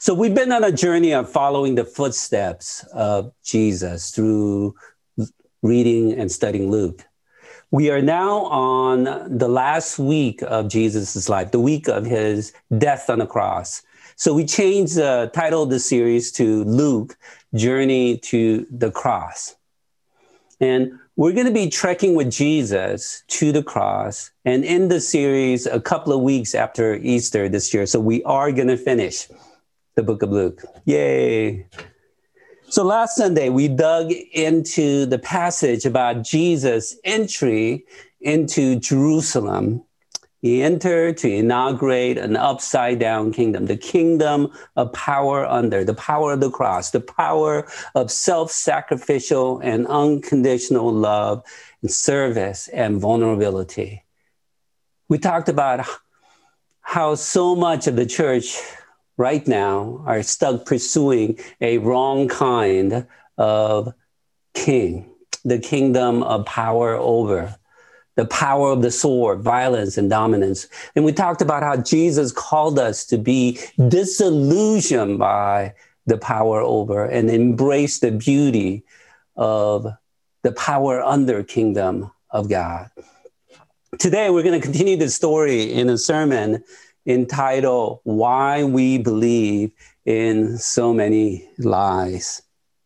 So we've been on a journey of following the footsteps of Jesus through reading and studying Luke. We are now on the last week of Jesus' life, the week of his death on the cross. So we changed the title of the series to Luke, Journey to the Cross. And we're going to be trekking with Jesus to the cross and end the series a couple of weeks after Easter this year. So we are going to finish the book of Luke. Yay. So last Sunday, we dug into the passage about Jesus' entry into Jerusalem. He entered to inaugurate an upside down kingdom, the kingdom of power under, the power of the cross, the power of self-sacrificial and unconditional love and service and vulnerability. We talked about how so much of the church right now are stuck pursuing a wrong kind of king, the kingdom of power over, the power of the sword, violence and dominance. And we talked about how Jesus called us to be disillusioned by the power over and embrace the beauty of the power under kingdom of God. Today, we're going to continue the story in a sermon entitled, Why We Believe in So Many Lies.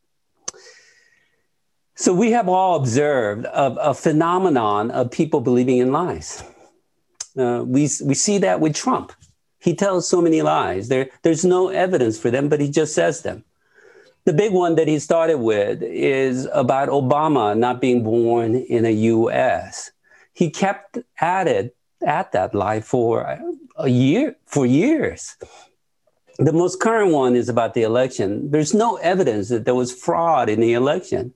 So we have all observed a phenomenon of people believing in lies. We see that with Trump. He tells so many lies. There's no evidence for them, but he just says them. The big one that he started with is about Obama not being born in the U.S. He kept at that lie for years. The most current one is about the election. There's no evidence that there was fraud in the election.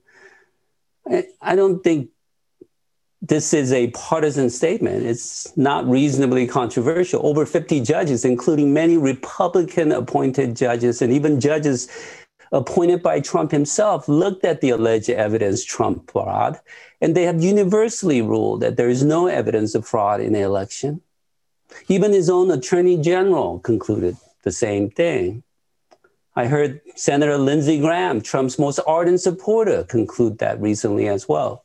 I don't think this is a partisan statement. It's not reasonably controversial. Over 50 judges, including many Republican-appointed judges and even judges appointed by Trump himself, looked at the alleged evidence Trump fraud, and they have universally ruled that there is no evidence of fraud in the election. Even his own attorney general concluded the same thing. I heard Senator Lindsey Graham, Trump's most ardent supporter, conclude that recently as well.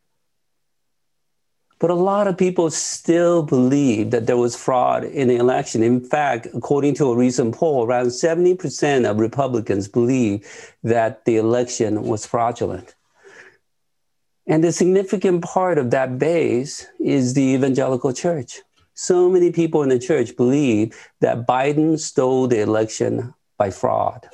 But a lot of people still believe that there was fraud in the election. In fact, according to a recent poll, around 70% of Republicans believe that the election was fraudulent. And the significant part of that base is the evangelical church. So many people in the church believe that Biden stole the election by fraud.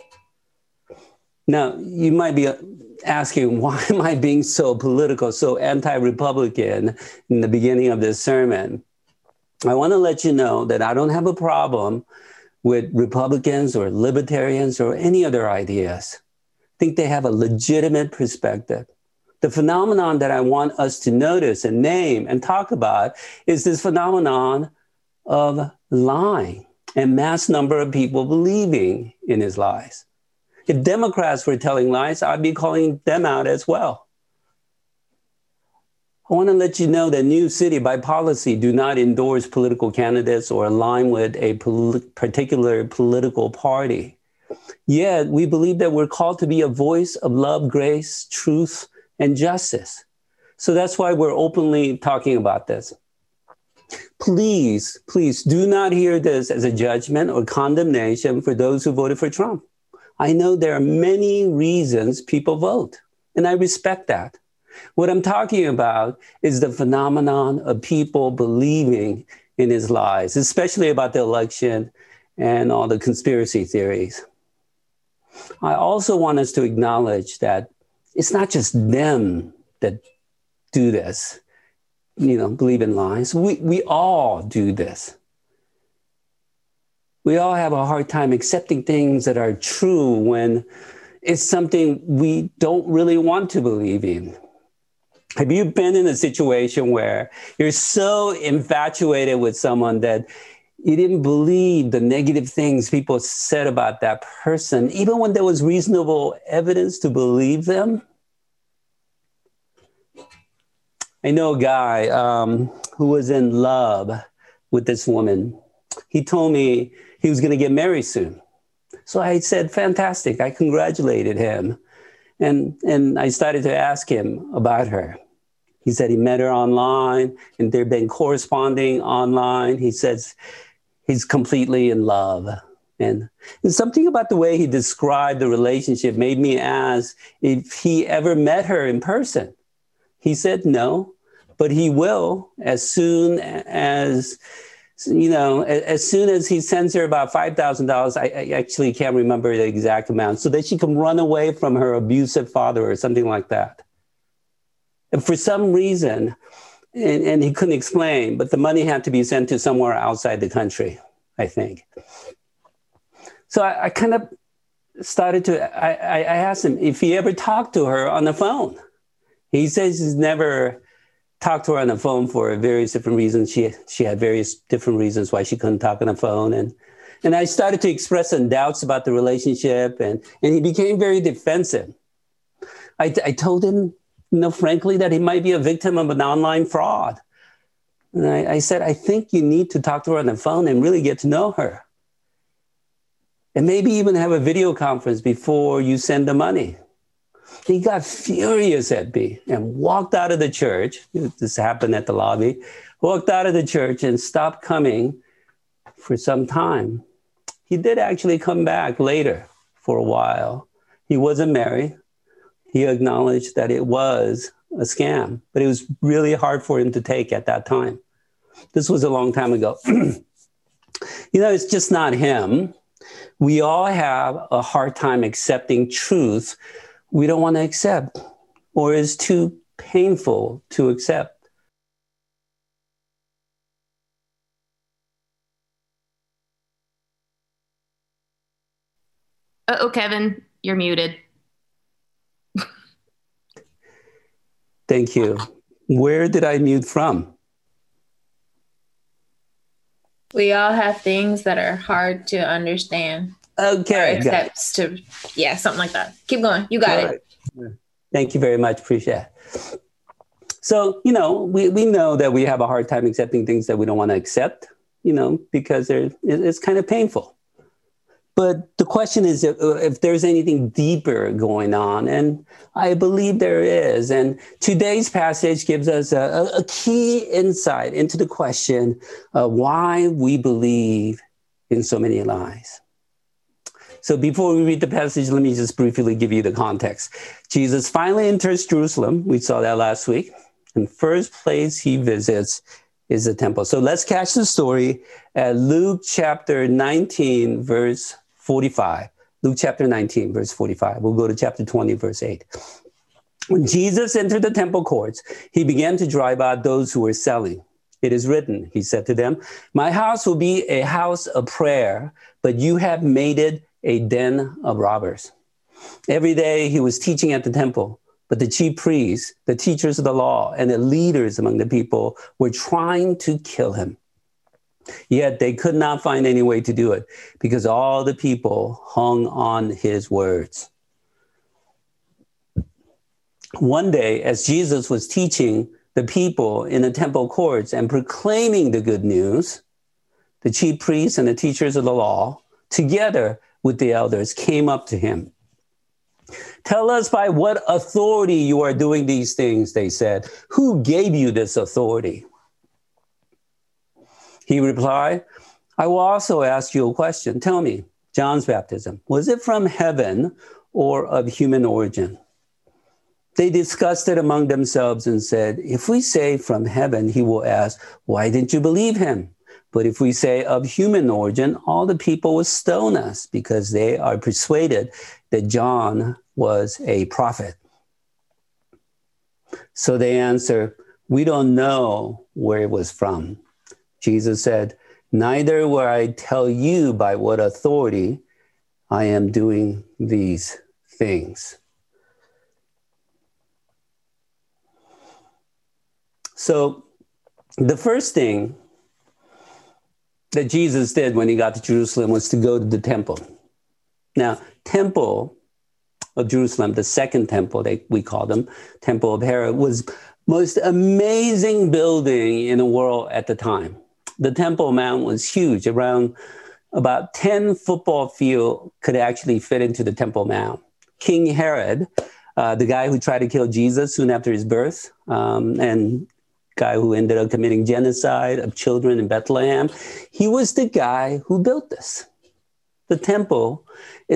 Now, you might be asking, why am I being so political, so anti-Republican in the beginning of this sermon? I want to let you know that I don't have a problem with Republicans or libertarians or any other ideas. I think they have a legitimate perspective. The phenomenon that I want us to notice and name and talk about is this phenomenon of lying and mass number of people believing in his lies. If Democrats were telling lies, I'd be calling them out as well. I want to let you know that New City, by policy, do not endorse political candidates or align with a particular political party. Yet, we believe that we're called to be a voice of love, grace, truth, and justice. So that's why we're openly talking about this. Please do not hear this as a judgment or condemnation for those who voted for Trump. I know there are many reasons people vote, and I respect that. What I'm talking about is the phenomenon of people believing in his lies, especially about the election and all the conspiracy theories. I also want us to acknowledge that it's not just them that do this, believe in lies. We all do this. We all have a hard time accepting things that are true when it's something we don't really want to believe in. Have you been in a situation where you're so infatuated with someone that you didn't believe the negative things people said about that person, even when there was reasonable evidence to believe them? I know a guy who was in love with this woman. He told me he was going to get married soon. So I said, fantastic. I congratulated him. And I started to ask him about her. He said he met her online and they've been corresponding online. He says he's completely in love. And something about the way he described the relationship made me ask if he ever met her in person. He said no, but he will as soon as, as soon as he sends her about $5,000. I actually can't remember the exact amount, so that she can run away from her abusive father or something like that. And for some reason, and he couldn't explain, but the money had to be sent to somewhere outside the country, I think. So I kind of started to, I asked him if he ever talked to her on the phone. He says he's never talked to her on the phone for various different reasons. She had various different reasons why she couldn't talk on the phone. And I started to express some doubts about the relationship, and he became very defensive. I told him, frankly, that he might be a victim of an online fraud. And I said, I think you need to talk to her on the phone and really get to know her. And maybe even have a video conference before you send the money. He got furious at me and walked out of the church. This happened at the lobby. Walked out of the church and stopped coming for some time. He did actually come back later for a while. He wasn't married. He acknowledged that it was a scam, but it was really hard for him to take at that time. This was a long time ago. It's just not him. We all have a hard time accepting truth we don't want to accept or is too painful to accept. Uh-oh, Kevin, you're muted. Thank you. Where did I mute from? We all have things that are hard to understand. Okay. Yeah, something like that. Keep going. You got it. Thank you very much. Appreciate it. So, we know that we have a hard time accepting things that we don't want to accept, because it's kind of painful. But the question is if there's anything deeper going on, and I believe there is. And today's passage gives us a key insight into the question of why we believe in so many lies. So before we read the passage, let me just briefly give you the context. Jesus finally enters Jerusalem. We saw that last week. And first place he visits is the temple. So let's catch the story at Luke chapter 19, verse 45. Luke chapter 19, verse 45. We'll go to chapter 20, verse 8. When Jesus entered the temple courts, he began to drive out those who were selling. It is written, he said to them, my house will be a house of prayer, but you have made it a den of robbers. Every day he was teaching at the temple, but the chief priests, the teachers of the law, and the leaders among the people were trying to kill him. Yet they could not find any way to do it because all the people hung on his words. One day, as Jesus was teaching the people in the temple courts and proclaiming the good news, the chief priests and the teachers of the law, together with the elders, came up to him. Tell us by what authority you are doing these things, they said. Who gave you this authority? He replied, I will also ask you a question. Tell me, John's baptism, was it from heaven or of human origin? They discussed it among themselves and said, if we say from heaven, he will ask, why didn't you believe him? But if we say of human origin, all the people will stone us because they are persuaded that John was a prophet. So they answer, we don't know where it was from. Jesus said, neither will I tell you by what authority I am doing these things. So the first thing that Jesus did when he got to Jerusalem was to go to the temple. Now, temple of Jerusalem, the second temple, we call them, Temple of Herod, was most amazing building in the world at the time. The Temple Mount was huge, around about 10 football fields could actually fit into the Temple Mount. King Herod, the guy who tried to kill Jesus soon after his birth, and guy who ended up committing genocide of children in Bethlehem, he was the guy who built this. The temple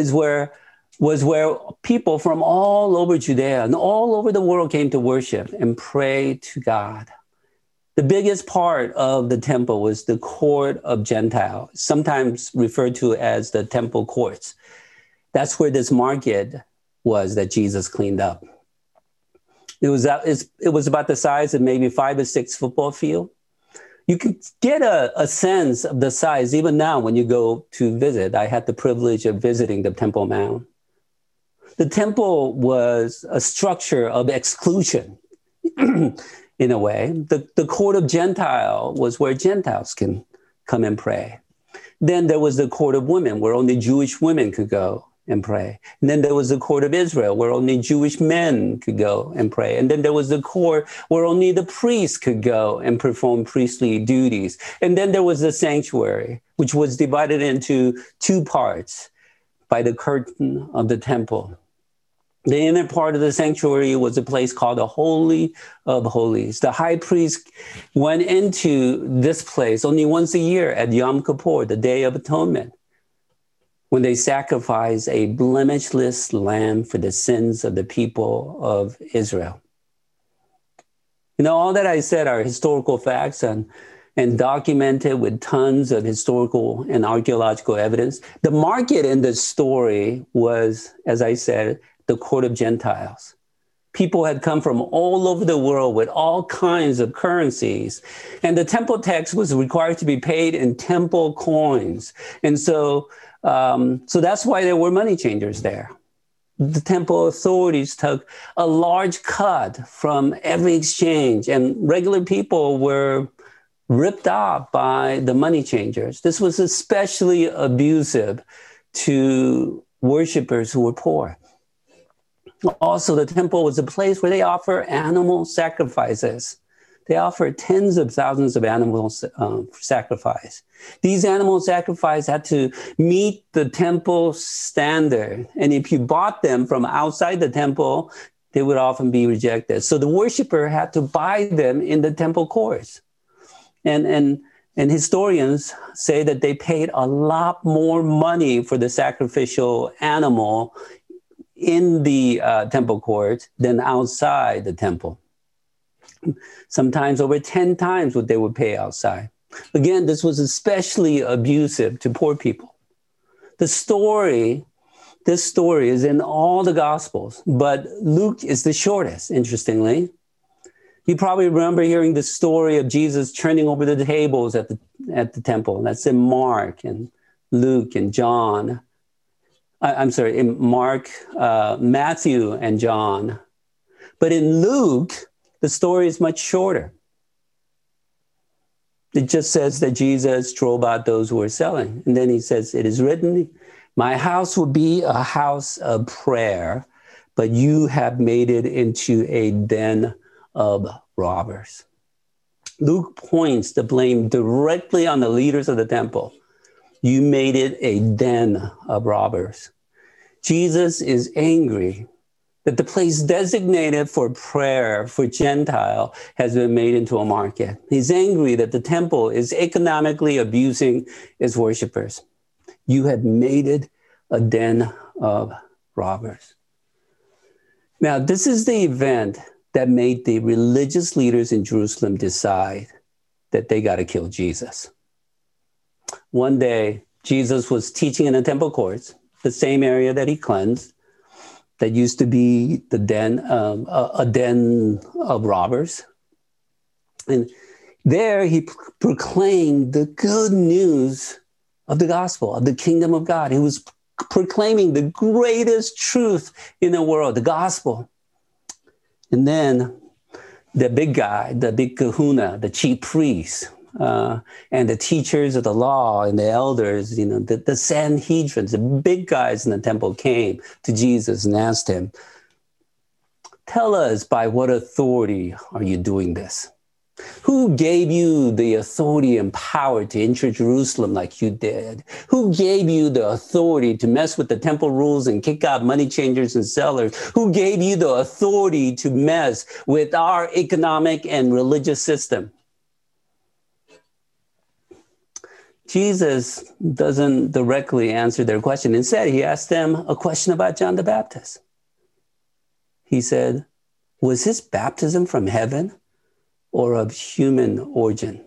was where people from all over Judea and all over the world came to worship and pray to God. The biggest part of the temple was the court of Gentiles, sometimes referred to as the temple courts. That's where this market was that Jesus cleaned up. It was about the size of maybe 5 or 6 football field. You can get a sense of the size even now when you go to visit. I had the privilege of visiting the Temple Mount. The temple was a structure of exclusion in a way. The court of Gentile was where Gentiles can come and pray. Then there was the court of women where only Jewish women could go and pray. And then there was the court of Israel where only Jewish men could go and pray. And then there was the court where only the priests could go and perform priestly duties. And then there was the sanctuary, which was divided into 2 parts by the curtain of the temple. The inner part of the sanctuary was a place called the Holy of Holies. The high priest went into this place only once a year at Yom Kippur, the Day of Atonement, when they sacrifice a blemishless lamb for the sins of the people of Israel. You know, all that I said are historical facts and documented with tons of historical and archaeological evidence. The market in this story was, as I said, the court of Gentiles. People had come from all over the world with all kinds of currencies. And the temple tax was required to be paid in temple coins. And so that's why there were money changers there. The temple authorities took a large cut from every exchange, and regular people were ripped off by the money changers. This was especially abusive to worshipers who were poor. Also, the temple was a place where they offer animal sacrifices. They offered tens of thousands of animals for sacrifice. These animal sacrifices had to meet the temple standard. And if you bought them from outside the temple, they would often be rejected. So the worshiper had to buy them in the temple courts. And historians say that they paid a lot more money for the sacrificial animal in the temple courts than outside the temple. Sometimes over 10 times what they would pay outside. Again, this was especially abusive to poor people. This story is in all the Gospels, but Luke is the shortest, interestingly. You probably remember hearing the story of Jesus turning over the tables at the temple. That's in Mark and Luke and John. In Mark, Matthew, and John. But in Luke, the story is much shorter. It just says that Jesus drove out those who were selling. And then he says, it is written, my house will be a house of prayer, but you have made it into a den of robbers. Luke points the blame directly on the leaders of the temple. You made it a den of robbers. Jesus is angry that the place designated for prayer for Gentile has been made into a market. He's angry that the temple is economically abusing its worshipers. You have made it a den of robbers. Now, this is the event that made the religious leaders in Jerusalem decide that they got to kill Jesus. One day, Jesus was teaching in the temple courts, the same area that he cleansed, that used to be a den of robbers. And there he proclaimed the good news of the gospel, of the kingdom of God. He was proclaiming the greatest truth in the world, the gospel. And then the big guy, the big kahuna, the chief priest, and the teachers of the law and the elders, the Sanhedrins, the big guys in the temple came to Jesus and asked him, tell us, by what authority are you doing this? Who gave you the authority and power to enter Jerusalem like you did? Who gave you the authority to mess with the temple rules and kick out money changers and sellers? Who gave you the authority to mess with our economic and religious system? Jesus doesn't directly answer their question. Instead, he asked them a question about John the Baptist. He said, was his baptism from heaven or of human origin?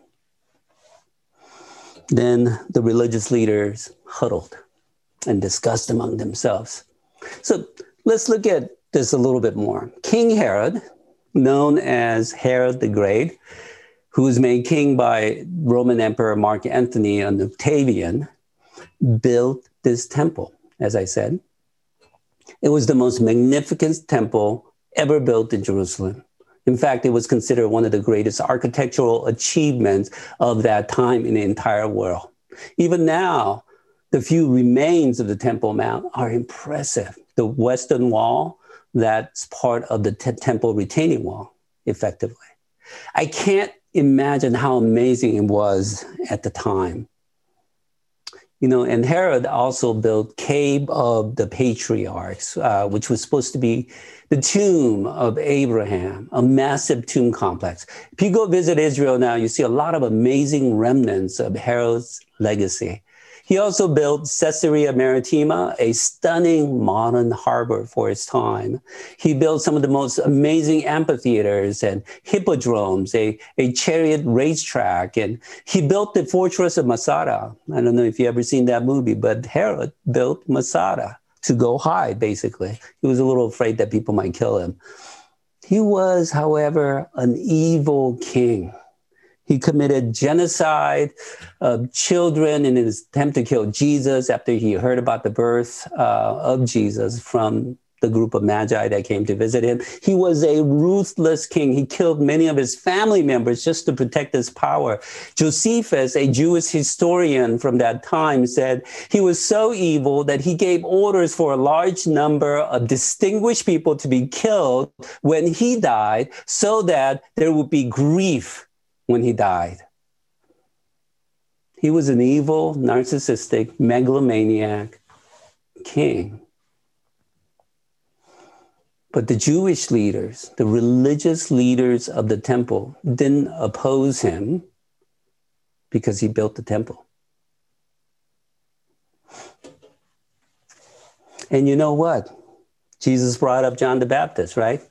Then the religious leaders huddled and discussed among themselves. So let's look at this a little bit more. King Herod, known as Herod the Great, who was made king by Roman Emperor Mark Antony and Octavian, built this temple, as I said. It was the most magnificent temple ever built in Jerusalem. In fact, it was considered one of the greatest architectural achievements of that time in the entire world. Even now, the few remains of the Temple Mount are impressive. The Western Wall, that's part of the temple retaining wall, effectively. I can't imagine how amazing it was at the time. You know, and Herod also built Cave of the Patriarchs, which was supposed to be the tomb of Abraham, a massive tomb complex. If you go visit Israel now, you see a lot of amazing remnants of Herod's legacy. He also built Caesarea Maritima, a stunning modern harbor for its time. He built some of the most amazing amphitheaters and hippodromes, a chariot racetrack, and he built the fortress of Masada. I don't know if you've ever seen that movie, but Herod built Masada to go hide, basically. He was a little afraid that people might kill him. He was, however, an evil king. He committed genocide of children in his attempt to kill Jesus after he heard about the birth of Jesus from the group of magi that came to visit him. He was a ruthless king. He killed many of his family members just to protect his power. Josephus, a Jewish historian from that time, said he was so evil that he gave orders for a large number of distinguished people to be killed when he died so that there would be grief when he died. He was an evil, narcissistic, megalomaniac king. But the Jewish leaders, the religious leaders of the temple, didn't oppose him because he built the temple. And you know what? Jesus brought up John the Baptist, right?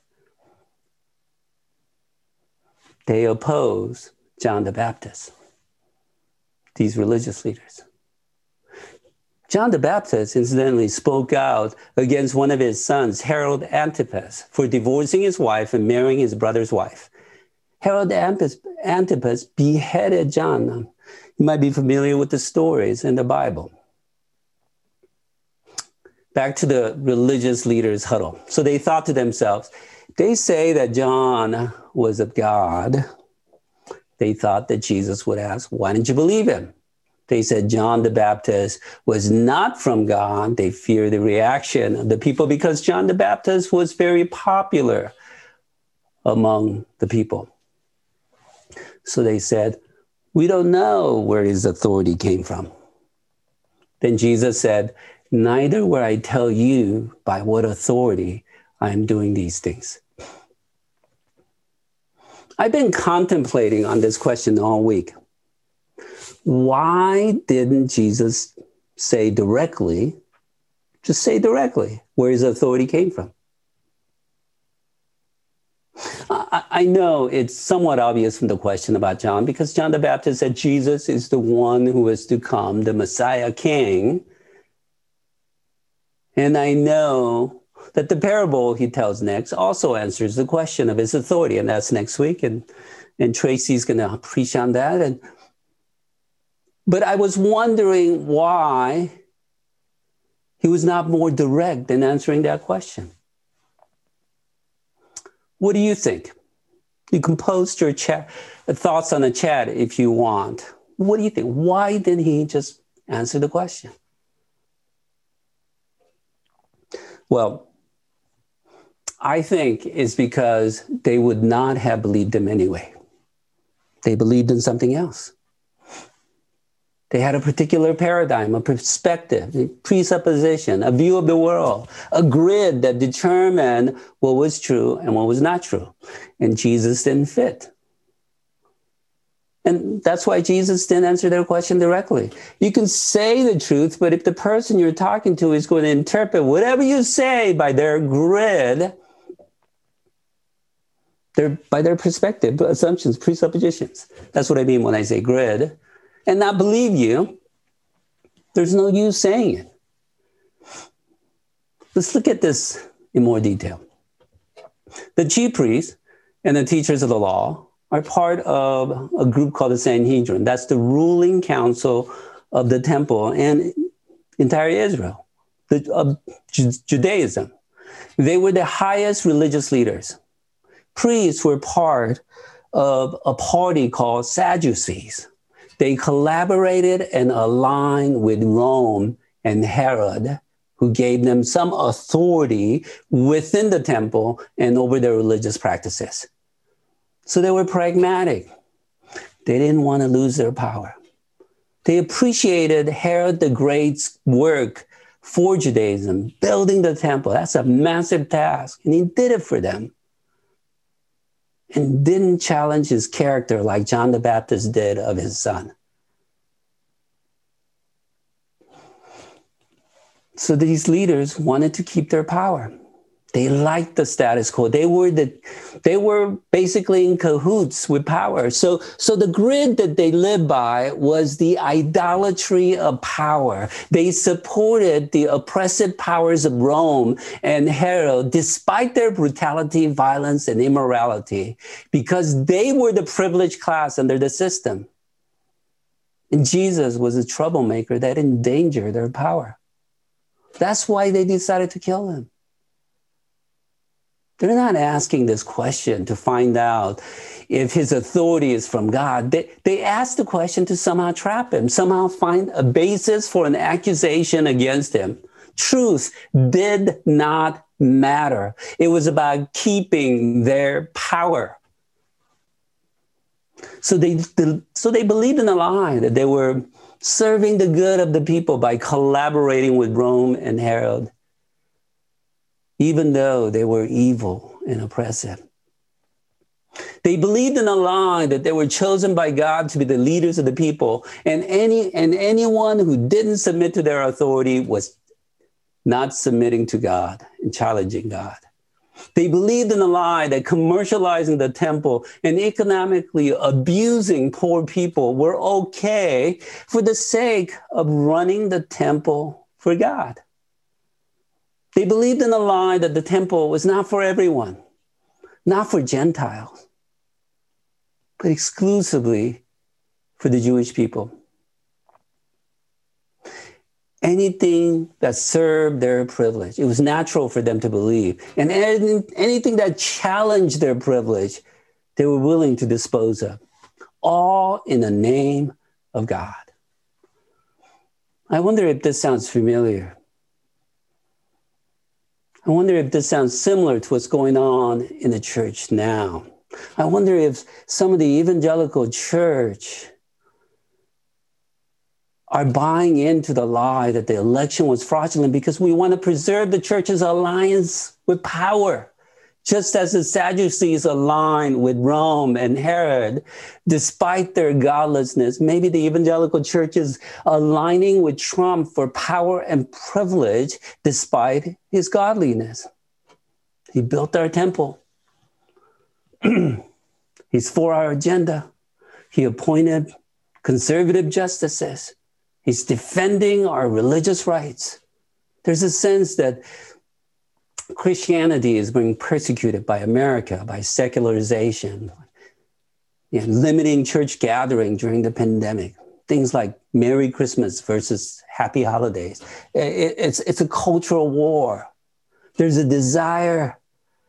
They oppose John the Baptist, these religious leaders. John the Baptist, incidentally, spoke out against one of his sons, Herod Antipas, for divorcing his wife and marrying his brother's wife. Herod Antipas beheaded John. You might be familiar with the stories in the Bible. Back to the religious leaders' huddle. So they thought to themselves, they say that John was of God. They thought that Jesus would ask, why didn't you believe him? They said John the Baptist was not from God. They feared the reaction of the people because John the Baptist was very popular among the people. So they said, we don't know where his authority came from. Then Jesus said, neither will I tell you by what authority I am doing these things. I've been contemplating on this question all week. Why didn't Jesus say directly, just say directly, where his authority came from? I know it's somewhat obvious from the question about John, because John the Baptist said Jesus is the one who is to come, the Messiah King. And I know that the parable he tells next also answers the question of his authority, and that's next week. And Tracy's going to preach on that. But I was wondering why he was not more direct in answering that question. What do you think? You can post your thoughts on the chat if you want. What do you think? Why didn't he just answer the question? Well, I think it's because they would not have believed him anyway. They believed in something else. They had a particular paradigm, a perspective, a presupposition, a view of the world, a grid that determined what was true and what was not true. And Jesus didn't fit. And that's why Jesus didn't answer their question directly. You can say the truth, but if the person you're talking to is going to interpret whatever you say by their grid, by their perspective, assumptions, presuppositions. That's what I mean when I say grid. And not believe you, there's no use saying it. Let's look at this in more detail. The chief priests and the teachers of the law are part of a group called the Sanhedrin. That's the ruling council of the temple and entire Israel, of Judaism. They were the highest religious leaders. Priests were part of a party called Sadducees. They collaborated and aligned with Rome and Herod, who gave them some authority within the temple and over their religious practices. So they were pragmatic. They didn't want to lose their power. They appreciated Herod the Great's work for Judaism, building the temple. That's a massive task, and he did it for them. And didn't challenge his character like John the Baptist did of his son. So these leaders wanted to keep their power. They liked the status quo. They were basically in cahoots with power. So the grid that they lived by was the idolatry of power. They supported the oppressive powers of Rome and Herod, despite their brutality, violence, and immorality, because they were the privileged class under the system. And Jesus was a troublemaker that endangered their power. That's why they decided to kill him. They're not asking this question to find out if his authority is from God. They asked the question to somehow trap him, somehow find a basis for an accusation against him. Truth did not matter. It was about keeping their power. So they believed in a lie that they were serving the good of the people by collaborating with Rome and Herod, even though they were evil and oppressive. They believed in a lie that they were chosen by God to be the leaders of the people, and anyone who didn't submit to their authority was not submitting to God and challenging God. They believed in a lie that commercializing the temple and economically abusing poor people were okay for the sake of running the temple for God. They believed in a lie that the temple was not for everyone, not for Gentiles, but exclusively for the Jewish people. Anything that served their privilege, it was natural for them to believe. And anything that challenged their privilege, they were willing to dispose of, all in the name of God. I wonder if this sounds familiar. I wonder if this sounds similar to what's going on in the church now. I wonder if some of the evangelical church are buying into the lie that the election was fraudulent because we want to preserve the church's alliance with power, just as the Sadducees aligned with Rome and Herod, despite their godlessness. Maybe the evangelical church is aligning with Trump for power and privilege, despite his godliness. He built our temple. He's for our agenda. He appointed conservative justices. He's defending our religious rights. There's a sense that Christianity is being persecuted by America, by secularization, limiting church gathering during the pandemic, things like Merry Christmas versus Happy Holidays. It's a cultural war. There's a desire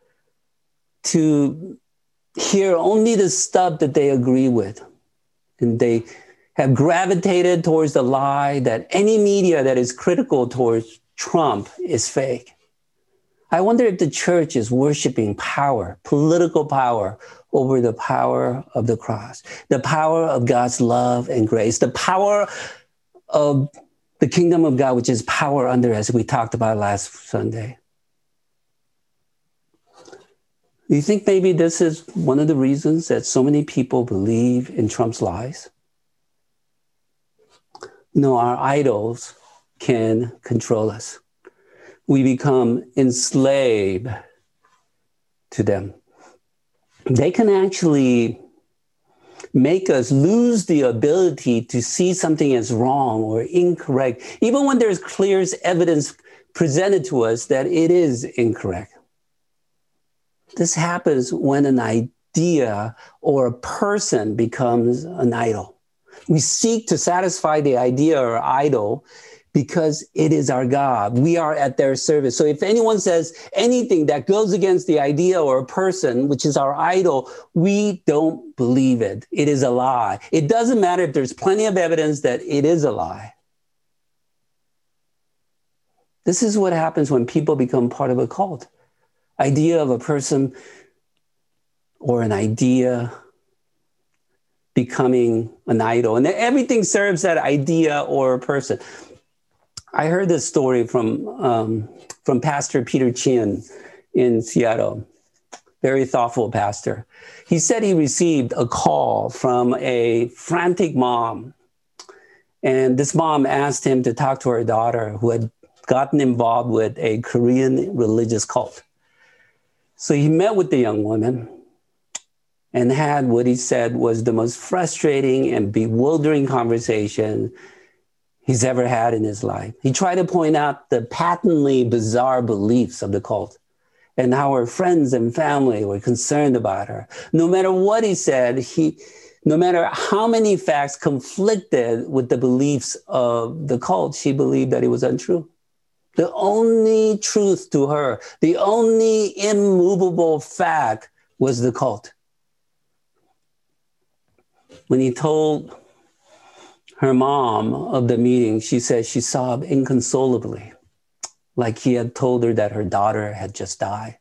to hear only the stuff that they agree with. And they have gravitated towards the lie that any media that is critical towards Trump is fake. I wonder if the church is worshiping power, political power, over the power of the cross, the power of God's love and grace, the power of the kingdom of God, which is power under, as we talked about last Sunday. Do you think maybe this is one of the reasons that so many people believe in Trump's lies? Our idols can control us. We become enslaved to them. They can actually make us lose the ability to see something as wrong or incorrect, even when there's clear evidence presented to us that it is incorrect. This happens when an idea or a person becomes an idol. We seek to satisfy the idea or idol because it is our God. We are at their service. So if anyone says anything that goes against the idea or a person, which is our idol, we don't believe it. It is a lie. It doesn't matter if there's plenty of evidence that it is a lie. This is what happens when people become part of a cult. Idea of a person or an idea becoming an idol. And everything serves that idea or a person. I heard this story from Pastor Peter Chin in Seattle, very thoughtful pastor. He said he received a call from a frantic mom. And this mom asked him to talk to her daughter who had gotten involved with a Korean religious cult. So he met with the young woman and had what he said was the most frustrating and bewildering conversation he's ever had in his life. He tried to point out the patently bizarre beliefs of the cult and how her friends and family were concerned about her. No matter what he said, no matter how many facts conflicted with the beliefs of the cult, she believed that it was untrue. The only truth to her, the only immovable fact was the cult. When he told her mom of the meeting, she said she sobbed inconsolably, like he had told her that her daughter had just died.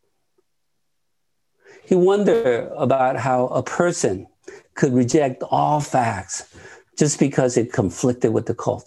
He wondered about how a person could reject all facts just because it conflicted with the cult.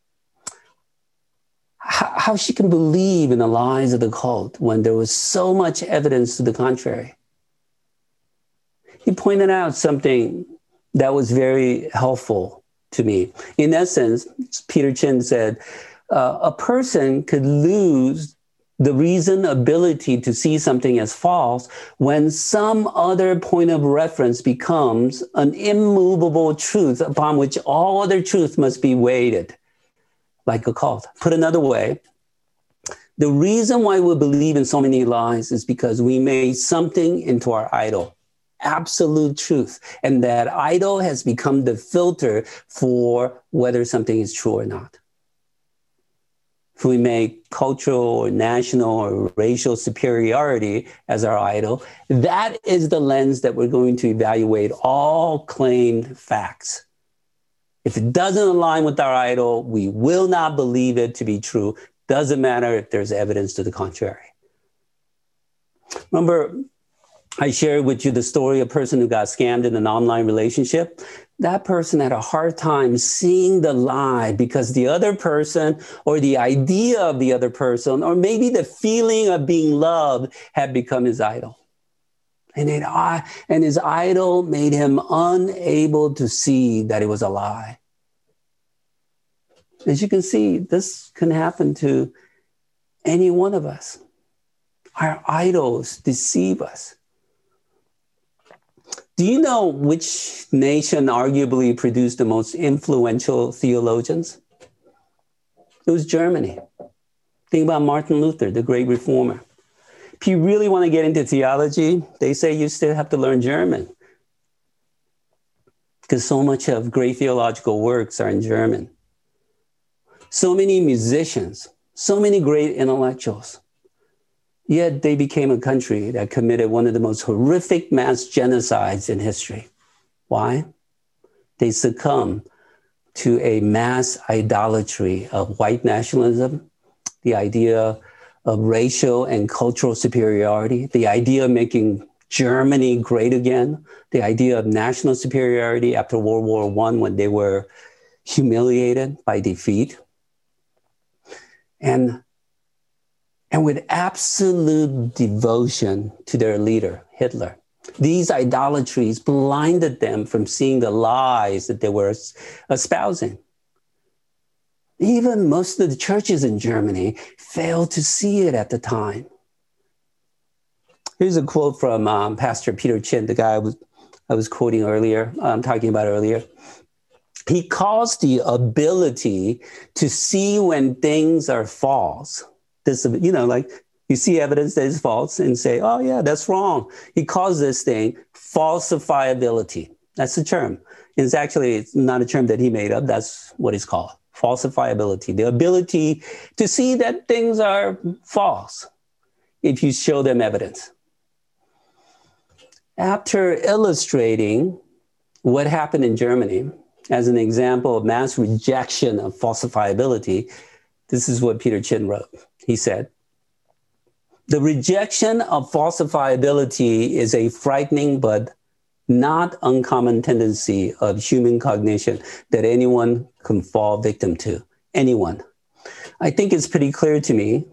How she can believe in the lies of the cult when there was so much evidence to the contrary. He pointed out something that was very helpful to me. In essence, Peter Chin said, a person could lose the reason ability to see something as false when some other point of reference becomes an immovable truth upon which all other truth must be weighted, like a cult. Put another way, the reason why we believe in so many lies is because we made something into our idol. Absolute truth. And that idol has become the filter for whether something is true or not. If we make cultural or national or racial superiority as our idol, that is the lens that we're going to evaluate all claimed facts. If it doesn't align with our idol, we will not believe it to be true. Doesn't matter if there's evidence to the contrary. Remember, I shared with you the story of a person who got scammed in an online relationship. That person had a hard time seeing the lie because the other person or the idea of the other person, or maybe the feeling of being loved, had become his idol. And his idol made him unable to see that it was a lie. As you can see, this can happen to any one of us. Our idols deceive us. Do you know which nation arguably produced the most influential theologians? It was Germany. Think about Martin Luther, the great reformer. If you really want to get into theology, they say you still have to learn German, because so much of great theological works are in German. So many musicians, so many great intellectuals. Yet they became a country that committed one of the most horrific mass genocides in history. Why? They succumbed to a mass idolatry of white nationalism, the idea of racial and cultural superiority, the idea of making Germany great again, the idea of national superiority after World War I when they were humiliated by defeat. And with absolute devotion to their leader, Hitler. These idolatries blinded them from seeing the lies that they were espousing. Even most of the churches in Germany failed to see it at the time. Here's a quote from Pastor Peter Chin, the guy I was quoting earlier, talking about earlier. He calls the ability to see when things are false. This, like you see evidence that is false and say, oh yeah, that's wrong. He calls this thing falsifiability. That's the term. It's not a term that he made up. That's what it's called. Falsifiability, the ability to see that things are false if you show them evidence. After illustrating what happened in Germany as an example of mass rejection of falsifiability, this is what Peter Chin wrote. He said, the rejection of falsifiability is a frightening but not uncommon tendency of human cognition that anyone can fall victim to. Anyone. I think it's pretty clear to me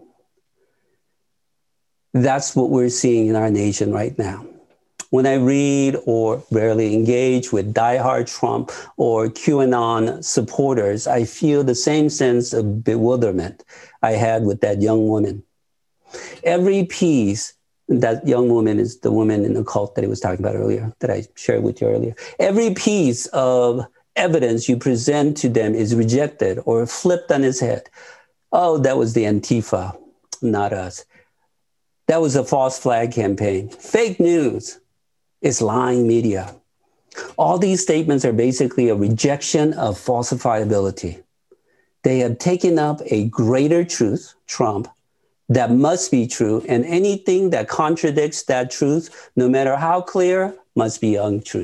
that's what we're seeing in our nation right now. When I read or rarely engage with diehard Trump or QAnon supporters, I feel the same sense of bewilderment I had with that young woman. Every piece, that young woman is the woman in the cult that he was talking about earlier, that I shared with you earlier. Every piece of evidence you present to them is rejected or flipped on its head. Oh, that was the Antifa, not us. That was a false flag campaign. Fake news. It's lying media. All these statements are basically a rejection of falsifiability. They have taken up a greater truth, Trump, that must be true, and anything that contradicts that truth, no matter how clear, must be untrue.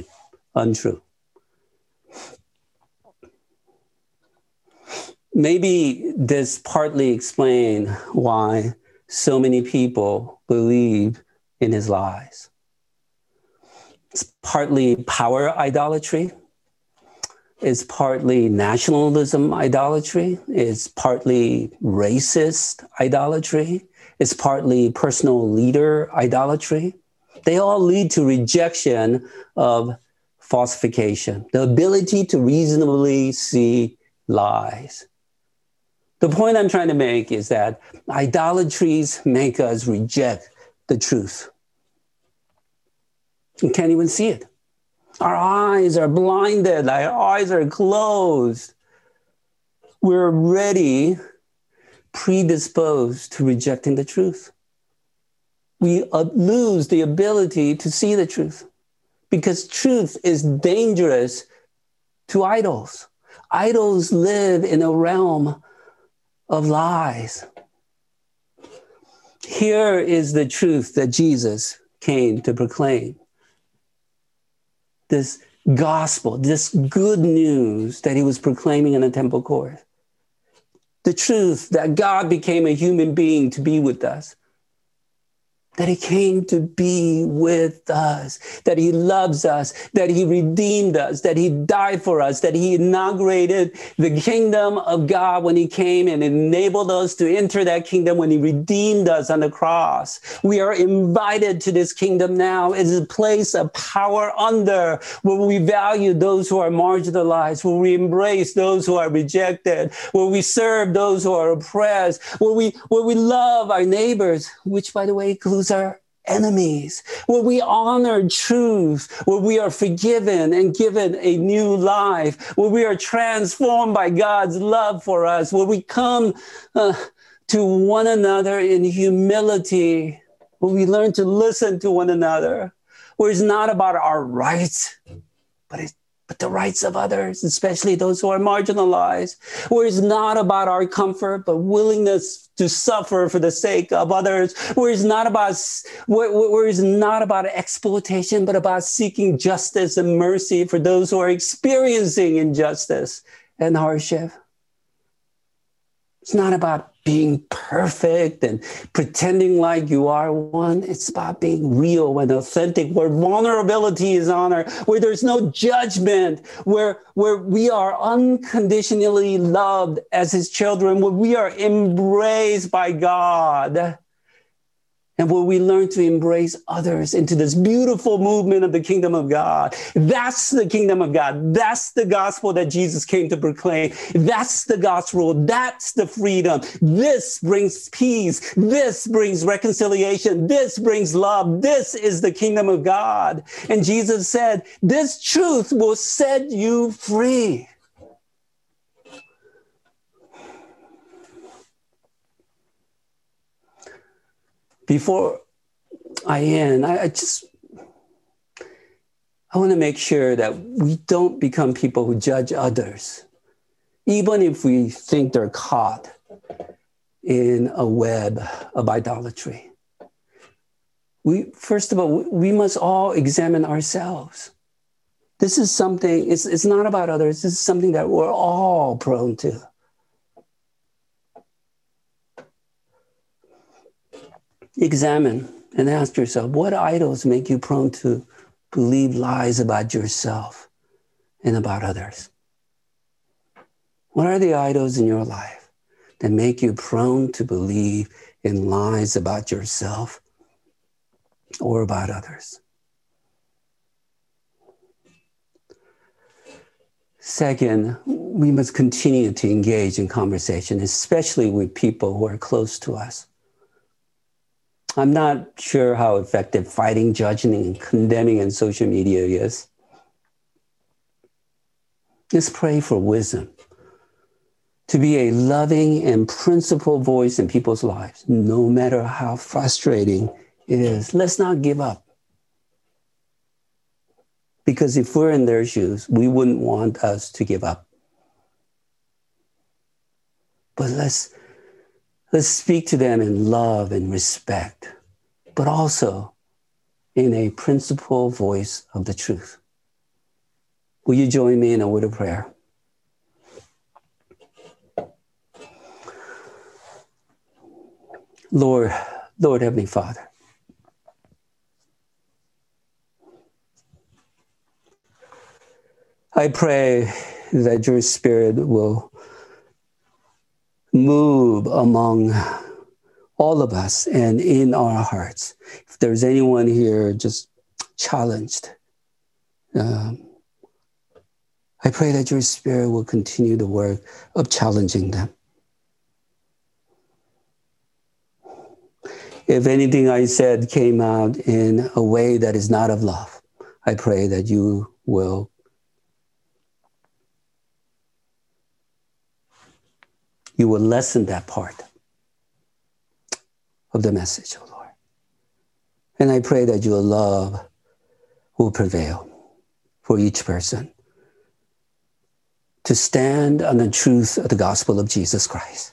Maybe this partly explains why so many people believe in his lies. It's partly power idolatry. It's partly nationalism idolatry. It's partly racist idolatry. It's partly personal leader idolatry. They all lead to rejection of falsification, the ability to reasonably see lies. The point I'm trying to make is that idolatries make us reject the truth. You can't even see it. Our eyes are blinded. Our eyes are closed. We're already predisposed to rejecting the truth. We lose the ability to see the truth because truth is dangerous to idols. Idols live in a realm of lies. Here is the truth that Jesus came to proclaim. This gospel, this good news that he was proclaiming in the temple court. The truth that God became a human being to be with us. That he came to be with us, that he loves us, that he redeemed us, that he died for us, that he inaugurated the kingdom of God when he came and enabled us to enter that kingdom when he redeemed us on the cross. We are invited to this kingdom now. It is a place of power under, where we value those who are marginalized, where we embrace those who are rejected, where we serve those who are oppressed, where we love our neighbors, which, by the way, includes our enemies, where we honor truth, where we are forgiven and given a new life, where we are transformed by God's love for us, where we come to one another in humility, where we learn to listen to one another, where it's not about our rights, but the rights of others, especially those who are marginalized, where it's not about our comfort, but willingness to suffer for the sake of others, where it's not about exploitation, but about seeking justice and mercy for those who are experiencing injustice and hardship. It's not about being perfect and pretending like you are one. It's about being real and authentic, where vulnerability is honored, where there's no judgment, where we are unconditionally loved as his children, where we are embraced by God, and where we learn to embrace others into this beautiful movement of the kingdom of God. That's the kingdom of God. That's the gospel that Jesus came to proclaim. That's the gospel. That's the freedom. This brings peace. This brings reconciliation. This brings love. This is the kingdom of God. And Jesus said, this truth will set you free. Before I end, I want to make sure that we don't become people who judge others, even if we think they're caught in a web of idolatry. First of all, we must all examine ourselves. This is something, it's not about others. This is something that we're all prone to. Examine and ask yourself, what idols make you prone to believe lies about yourself and about others? What are the idols in your life that make you prone to believe in lies about yourself or about others? Second, we must continue to engage in conversation, especially with people who are close to us. I'm not sure how effective fighting, judging, and condemning on social media is. Let's pray for wisdom to be a loving and principled voice in people's lives, no matter how frustrating it is. Let's not give up. Because if we're in their shoes, we wouldn't want us to give up. But let's speak to them in love and respect, but also in a principled voice of the truth. Will you join me in a word of prayer? Lord Heavenly Father, I pray that your Spirit will move among all of us and in our hearts. If there's anyone here just challenged, I pray that your Spirit will continue the work of challenging them. If anything I said came out in a way that is not of love, I pray that you will lessen that part of the message, oh Lord. And I pray that your love will prevail for each person to stand on the truth of the gospel of Jesus Christ.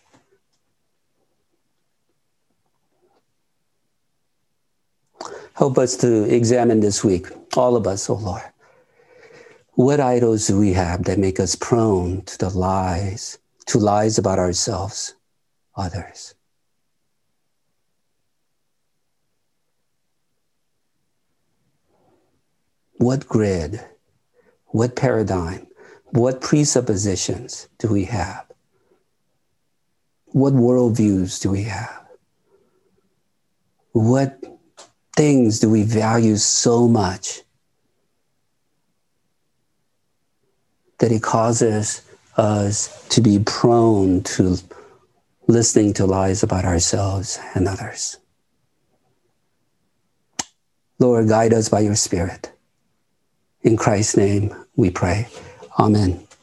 Help us to examine this week, all of us, oh Lord. What idols do we have that make us prone to lies about ourselves, others? What grid, what paradigm, what presuppositions do we have? What worldviews do we have? What things do we value so much that it causes us to be prone to listening to lies about ourselves and others? Lord, guide us by your Spirit. In Christ's name we pray. Amen.